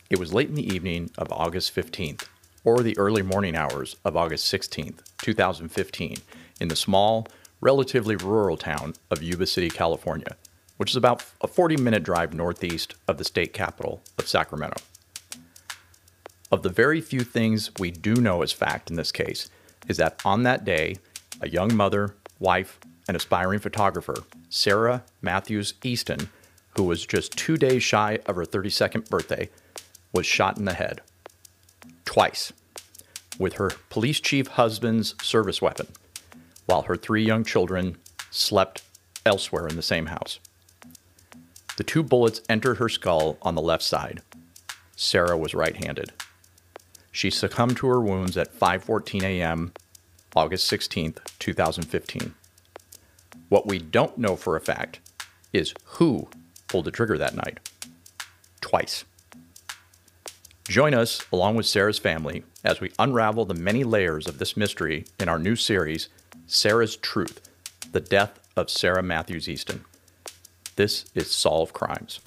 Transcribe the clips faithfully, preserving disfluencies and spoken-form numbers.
It was late in the evening of August fifteenth, or the early morning hours of August sixteenth, two thousand fifteen, in the small, relatively rural town of Yuba City, California, which is about a forty-minute drive northeast of the state capital of Sacramento. Of the very few things we do know as fact in this case is that on that day, a young mother, wife, and aspiring photographer, Sarah Matthews Easton, who was just two days shy of her thirty-second birthday, was shot in the head. Twice. With her police chief husband's service weapon, while her three young children slept elsewhere in the same house. The two bullets entered her skull on the left side. Sarah was right-handed. She succumbed to her wounds at five fourteen a.m., August sixteenth, two thousand fifteen. What we don't know for a fact is who pulled the trigger that night. Twice. Join us, along with Sarah's family, as we unravel the many layers of this mystery in our new series, Sarah's Truth, The Death of Sarah Matthews Easton. This is Solve Crimes.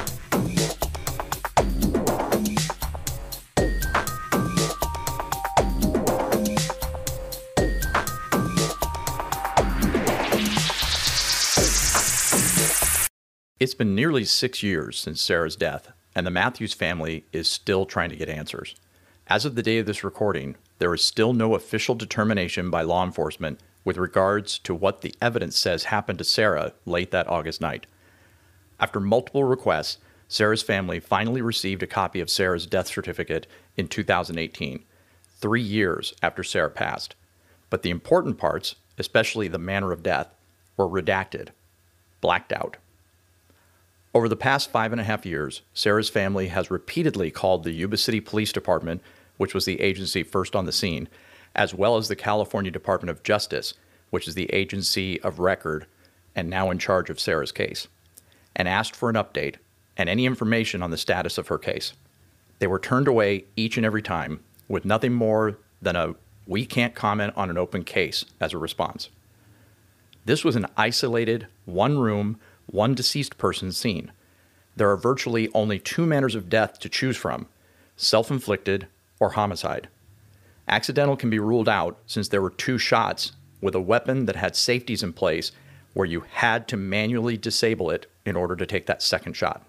It's been nearly six years since Sarah's death, and the Matthews family is still trying to get answers. As of the day of this recording, there is still no official determination by law enforcement with regards to what the evidence says happened to Sarah late that August night. After multiple requests, Sarah's family finally received a copy of Sarah's death certificate in two thousand eighteen, three years after Sarah passed. But the important parts, especially the manner of death, were redacted, blacked out. Over the past five and a half years, Sarah's family has repeatedly called the Yuba City Police Department, which was the agency first on the scene, as well as the California Department of Justice, which is the agency of record and now in charge of Sarah's case, and asked for an update and any information on the status of her case. They were turned away each and every time with nothing more than a "we can't comment on an open case" as a response. This was an isolated, one-room, one deceased person scene. There are virtually only two manners of death to choose from: self-inflicted or homicide. Accidental can be ruled out since there were two shots with a weapon that had safeties in place where you had to manually disable it in order to take that second shot.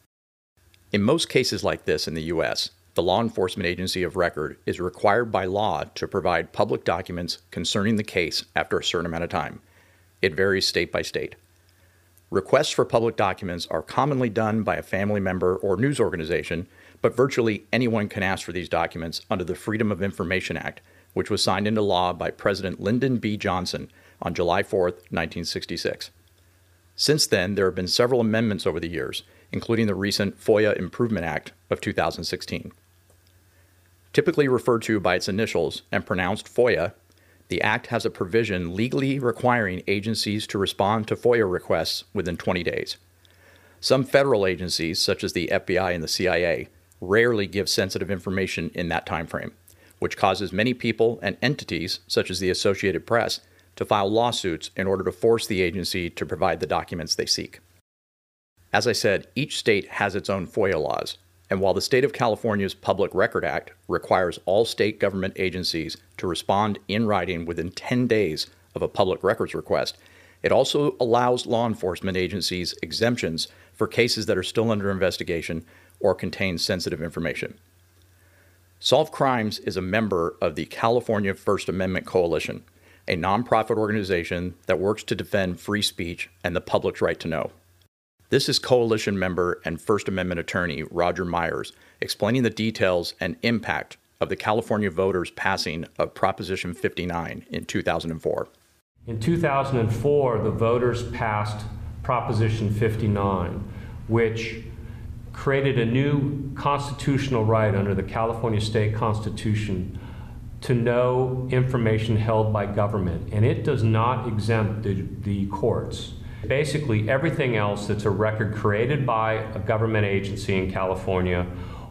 In most cases like this in the U S, the law enforcement agency of record is required by law to provide public documents concerning the case after a certain amount of time. It varies state by state. Requests for public documents are commonly done by a family member or news organization, but virtually anyone can ask for these documents under the Freedom of Information Act, which was signed into law by President Lyndon B. Johnson on July fourth, nineteen sixty-six. Since then, there have been several amendments over the years, including the recent FOIA Improvement Act of two thousand sixteen. Typically referred to by its initials and pronounced FOIA, the Act has a provision legally requiring agencies to respond to FOIA requests within twenty days. Some federal agencies, such as the F B I and the C I A, rarely give sensitive information in that time frame, which causes many people and entities, such as the Associated Press, to file lawsuits in order to force the agency to provide the documents they seek. As I said, each state has its own FOIA laws, and while the state of California's Public Record Act requires all state government agencies to respond in writing within ten days of a public records request, it also allows law enforcement agencies exemptions for cases that are still under investigation or contain sensitive information. Solve Crimes is a member of the California First Amendment Coalition, a nonprofit organization that works to defend free speech and the public's right to know. This is Coalition member and First Amendment attorney Roger Myers explaining the details and impact of the California voters' passing of Proposition fifty-nine in two thousand four. In two thousand four, the voters passed Proposition fifty-nine, which created a new constitutional right under the California State Constitution to know information held by government, and it does not exempt the, the courts. Basically, everything else that's a record created by a government agency in California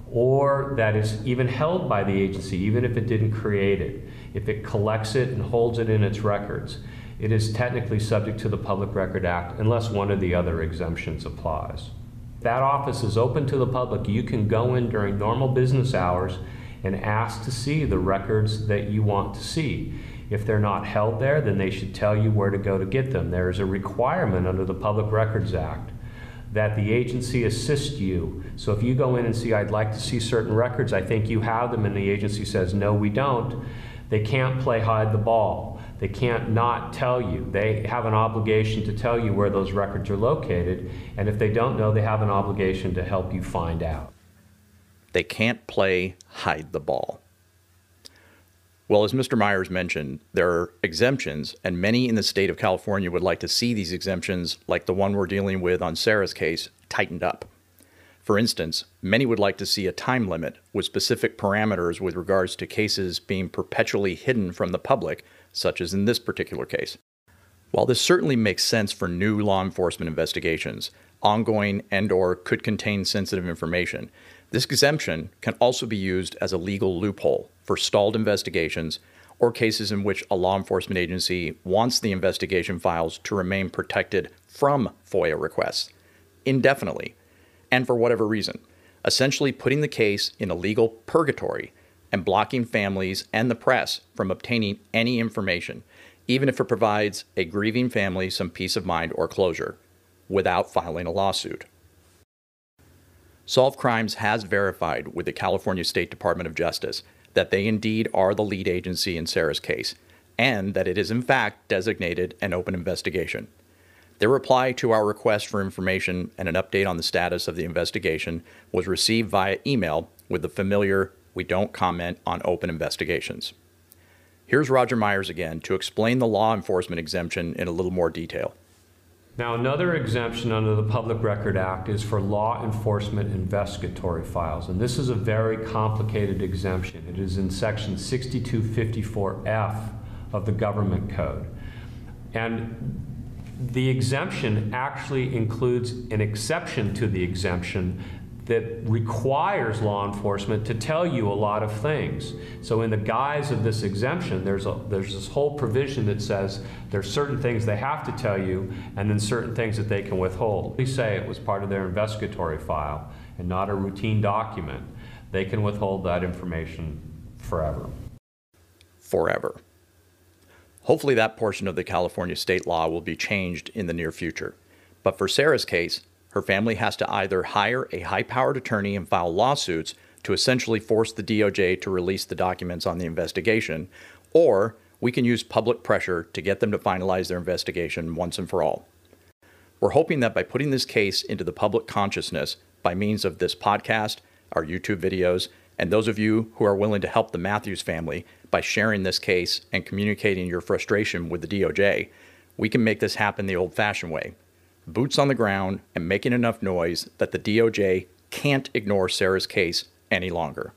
or that is even held by the agency, even if it didn't create it, if it collects it and holds it in its records, it is technically subject to the Public Record Act unless one of the other exemptions applies. That office is open to the public. You can go in during normal business hours and ask to see the records that you want to see. If they're not held there, then they should tell you where to go to get them. There is a requirement under the Public Records Act that the agency assist you. So if you go in and see, I'd like to see certain records, I think you have them, and the agency says, no, we don't, they can't play hide the ball. They can't not tell you. They have an obligation to tell you where those records are located, and if they don't know, they have an obligation to help you find out. They can't play hide the ball. Well, as Mister Myers mentioned, there are exemptions, and many in the state of California would like to see these exemptions, like the one we're dealing with on Sarah's case, tightened up. For instance, many would like to see a time limit with specific parameters with regards to cases being perpetually hidden from the public, such as in this particular case. While this certainly makes sense for new law enforcement investigations, ongoing and/or could contain sensitive information, this exemption can also be used as a legal loophole for stalled investigations or cases in which a law enforcement agency wants the investigation files to remain protected from FOIA requests indefinitely and for whatever reason, essentially putting the case in a legal purgatory and blocking families and the press from obtaining any information, even if it provides a grieving family some peace of mind or closure, without filing a lawsuit. Solve Crimes has verified with the California State Department of Justice that they indeed are the lead agency in Sarah's case, and that it is in fact designated an open investigation. Their reply to our request for information and an update on the status of the investigation was received via email with the familiar "we don't comment on open investigations." Here's Roger Myers again to explain the law enforcement exemption in a little more detail. Now, another exemption under the Public Record Act is for law enforcement investigatory files, and this is a very complicated exemption. It is in section sixty-two fifty-four F of the Government Code. And the exemption actually includes an exception to the exemption that requires law enforcement to tell you a lot of things. So in the guise of this exemption, there's, a, there's this whole provision that says there's certain things they have to tell you and then certain things that they can withhold. We say it was part of their investigatory file and not a routine document. They can withhold that information forever. Forever. Hopefully that portion of the California state law will be changed in the near future. But for Sarah's case, her family has to either hire a high-powered attorney and file lawsuits to essentially force the D O J to release the documents on the investigation, or we can use public pressure to get them to finalize their investigation once and for all. We're hoping that by putting this case into the public consciousness by means of this podcast, our YouTube videos, and those of you who are willing to help the Matthews family by sharing this case and communicating your frustration with the D O J, we can make this happen the old-fashioned way. Boots on the ground and making enough noise that the D O J can't ignore Sarah's case any longer.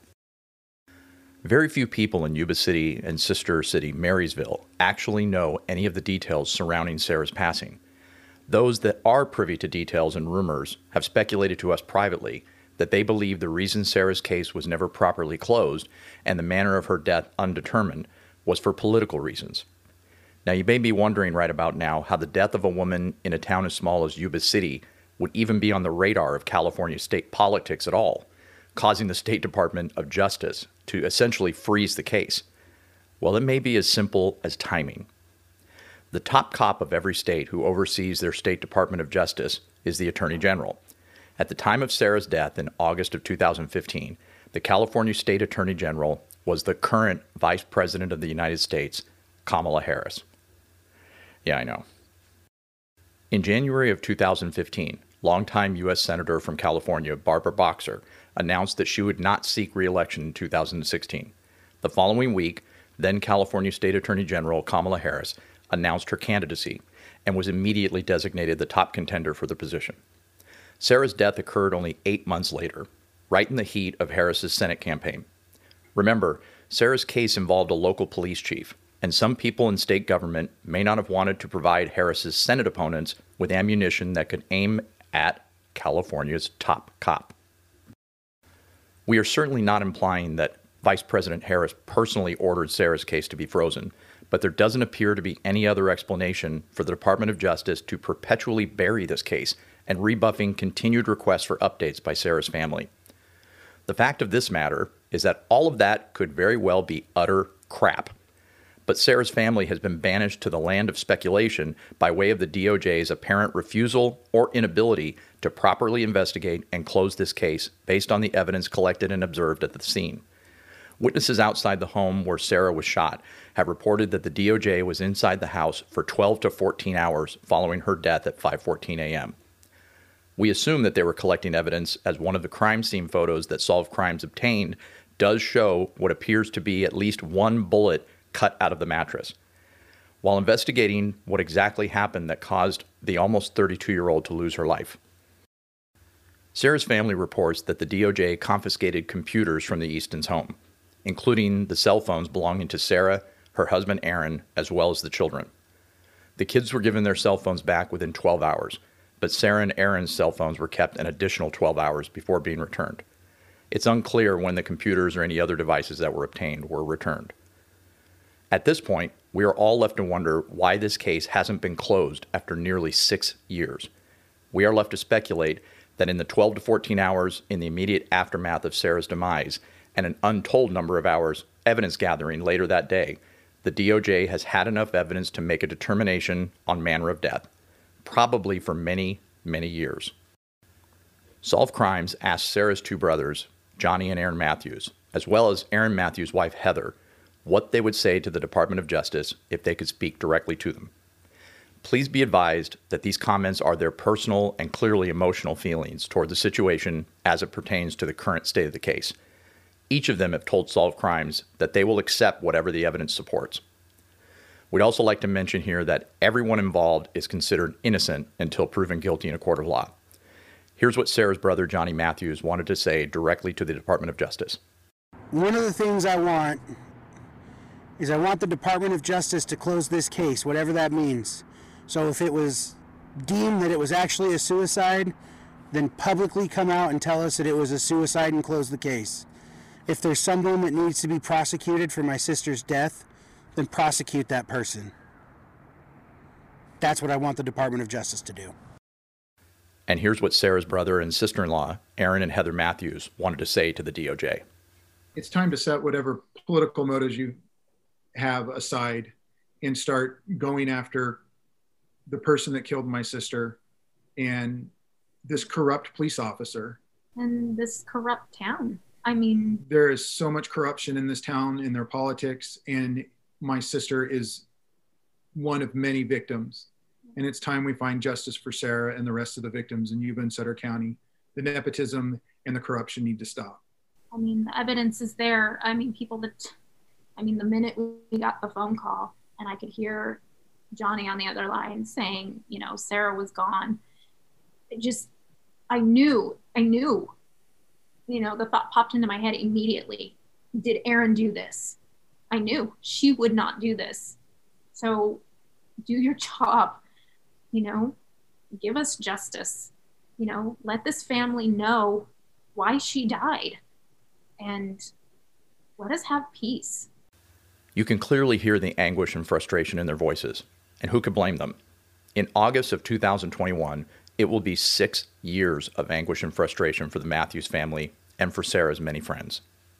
Very few people in Yuba City and sister city Marysville actually know any of the details surrounding Sarah's passing. Those that are privy to details and rumors have speculated to us privately that they believe the reason Sarah's case was never properly closed and the manner of her death undetermined was for political reasons. Now, you may be wondering right about now how the death of a woman in a town as small as Yuba City would even be on the radar of California state politics at all, causing the State Department of Justice to essentially freeze the case. Well, it may be as simple as timing. The top cop of every state who oversees their State Department of Justice is the Attorney General. At the time of Sarah's death in August of two thousand fifteen, the California State Attorney General was the current Vice President of the United States, Kamala Harris. Yeah, I know. In January of two thousand fifteen, longtime U S Senator from California, Barbara Boxer, announced that she would not seek re-election in two thousand sixteen. The following week, then California State Attorney General Kamala Harris announced her candidacy and was immediately designated the top contender for the position. Sarah's death occurred only eight months later, right in the heat of Harris's Senate campaign. Remember, Sarah's case involved a local police chief, and some people in state government may not have wanted to provide Harris's Senate opponents with ammunition that could aim at California's top cop. We are certainly not implying that Vice President Harris personally ordered Sarah's case to be frozen, but there doesn't appear to be any other explanation for the Department of Justice to perpetually bury this case and rebuffing continued requests for updates by Sarah's family. The fact of this matter is that all of that could very well be utter crap. But Sarah's family has been banished to the land of speculation by way of the D O J's apparent refusal or inability to properly investigate and close this case based on the evidence collected and observed at the scene. Witnesses outside the home where Sarah was shot have reported that the D O J was inside the house for twelve to fourteen hours following her death at five fourteen a.m. We assume that they were collecting evidence, as one of the crime scene photos that Solved Crimes obtained does show what appears to be at least one bullet cut out of the mattress. While investigating what exactly happened that caused the almost thirty-two-year-old to lose her life. Sarah's family reports that the D O J confiscated computers from the Eastons' home, including the cell phones belonging to Sarah, her husband Aaron, as well as the children. The kids were given their cell phones back within twelve hours, but Sarah and Aaron's cell phones were kept an additional twelve hours before being returned. It's unclear when the computers or any other devices that were obtained were returned. At this point, we are all left to wonder why this case hasn't been closed after nearly six years. We are left to speculate that in the twelve to fourteen hours in the immediate aftermath of Sarah's demise, and an untold number of hours evidence gathering later that day, the D O J has had enough evidence to make a determination on manner of death, probably for many, many years. Solved Crimes asked Sarah's two brothers, Johnny and Aaron Matthews, as well as Aaron Matthews' wife Heather, what they would say to the Department of Justice if they could speak directly to them. Please be advised that these comments are their personal and clearly emotional feelings toward the situation as it pertains to the current state of the case. Each of them have told Solved Crimes that they will accept whatever the evidence supports. We'd also like to mention here that everyone involved is considered innocent until proven guilty in a court of law. Here's what Sarah's brother, Johnny Matthews, wanted to say directly to the Department of Justice. One of the things I want is I want the Department of Justice to close this case, whatever that means. So if it was deemed that it was actually a suicide, then publicly come out and tell us that it was a suicide and close the case. If there's someone that needs to be prosecuted for my sister's death, then prosecute that person. That's what I want the Department of Justice to do. And here's what Sarah's brother and sister-in-law, Aaron and Heather Matthews, wanted to say to the D O J. It's time to set whatever political motives you have aside and start going after the person that killed my sister and this corrupt police officer. And this corrupt town. I mean, there is so much corruption in this town, in their politics, and my sister is one of many victims. And it's time we find justice for Sarah and the rest of the victims in Yuba and Sutter County. The nepotism and the corruption need to stop. I mean, the evidence is there. I mean, people that, I mean, the minute we got the phone call and I could hear Johnny on the other line saying, you know, Sarah was gone. It just, I knew, I knew, you know, the thought popped into my head immediately. Did Aaron do this? I knew she would not do this. So do your job, you know, give us justice, you know, let this family know why she died and let us have peace. You can clearly hear the anguish and frustration in their voices, and who could blame them? In August of two thousand twenty-one, it will be six years of anguish and frustration for the Matthews family and for Sarah's many friends.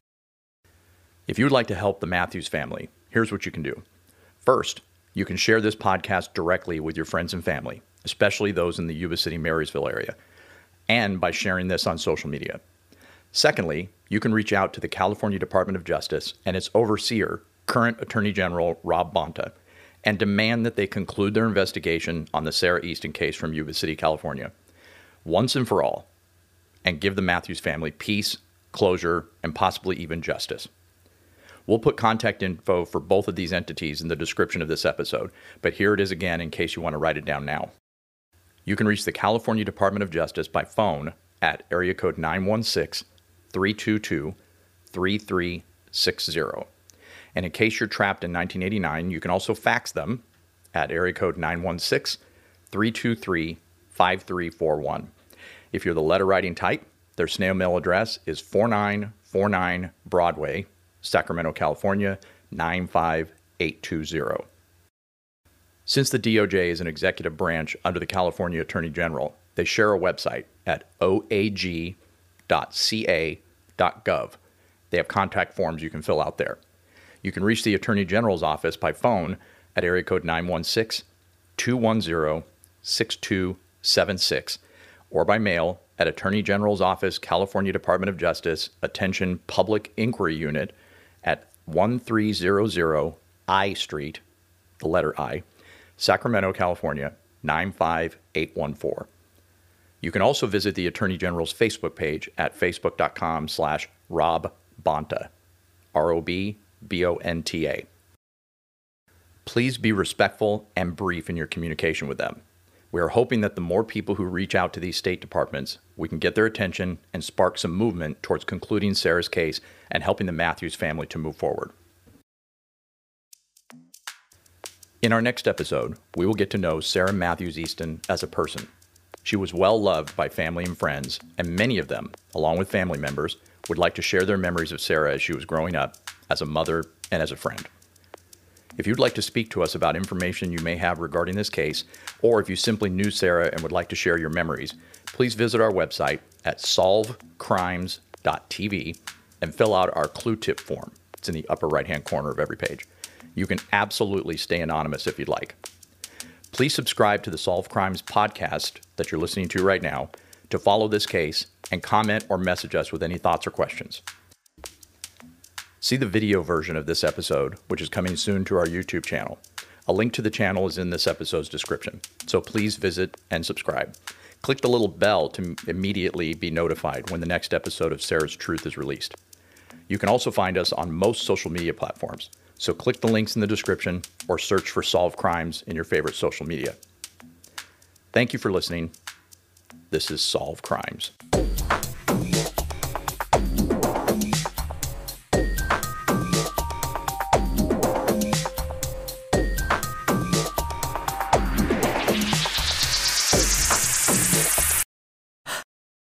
If you would like to help the Matthews family, here's what you can do. First, you can share this podcast directly with your friends and family, especially those in the Yuba City, Marysville area, and by sharing this on social media. Secondly, you can reach out to the California Department of Justice and its overseer, current Attorney General Rob Bonta, and demand that they conclude their investigation on the Sarah Easton case from Yuba City, California, once and for all, and give the Matthews family peace, closure, and possibly even justice. We'll put contact info for both of these entities in the description of this episode, but here it is again in case you want to write it down now. You can reach the California Department of Justice by phone at area code nine one six, three two two, three three six zero. And in case you're trapped in nineteen eighty-nine, you can also fax them at area code nine one six, three two three, five three four one. If you're the letter writing type, their snail mail address is four nine four nine Broadway, Sacramento, California, nine five eight two zero. Since the D O J is an executive branch under the California Attorney General, they share a website at o a g dot c a dot gov. They have contact forms you can fill out there. You can reach the Attorney General's office by phone at area code nine one six, two one zero, six two seven six or by mail at Attorney General's Office, California Department of Justice, Attention Public Inquiry Unit at one three zero zero I Street, the letter I, Sacramento, California, nine five eight one four. You can also visit the Attorney General's Facebook page at facebook.com slash Rob Bonta, R O B B O N T A. Please be respectful and brief in your communication with them. We are hoping that the more people who reach out to these state departments, we can get their attention and spark some movement towards concluding Sarah's case and helping the Matthews family to move forward. In our next episode, we will get to know Sarah Matthews Easton as a person. She was well loved by family and friends, and many of them, along with family members, would like to share their memories of Sarah as she was growing up, as a mother and as a friend. If you'd like to speak to us about information you may have regarding this case, or if you simply knew Sarah and would like to share your memories, please visit our website at solve crimes dot t v and fill out our clue tip form. It's in the upper right-hand corner of every page. You can absolutely stay anonymous if you'd like. Please subscribe to the Solve Crimes podcast that you're listening to right now to follow this case and comment or message us with any thoughts or questions. See the video version of this episode, which is coming soon to our YouTube channel. A link to the channel is in this episode's description, so please visit and subscribe. Click the little bell to immediately be notified when the next episode of Sarah's Truth is released. You can also find us on most social media platforms, so click the links in the description or search for Solve Crimes in your favorite social media. Thank you for listening. This is Solve Crimes.